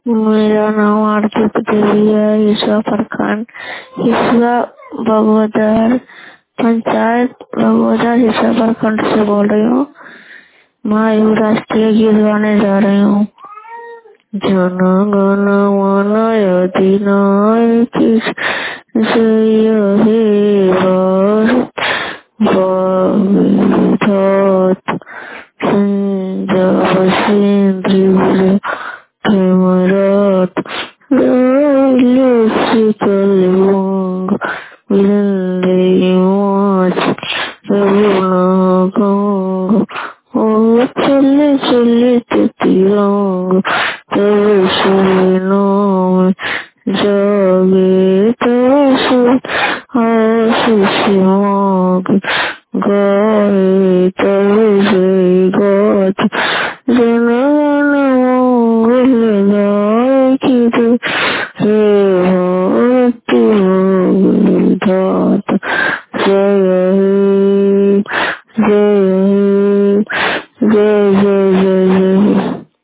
मेरा नाम आरती देवी है। ईश्वर प्रखंड हिस्सा बगोदर पंचायत बगोदर हिस्सा प्रखंड से बोल रही हूँ। मैं एक राष्ट्रीय गीत गाने जा रही हूँ। जन गण मन अधिनायक जय हे भारत पंजाब सिंधु हेमरत कलवंग विंध्य हिमाचल यमुना गंगा और चले चले तिरंग तब सूर्य नाम जागे तब सब आशीष मांग गाए तब जय गात जन गण मंगल गायकी हे भारती मंगल जय हे जय हे जय जय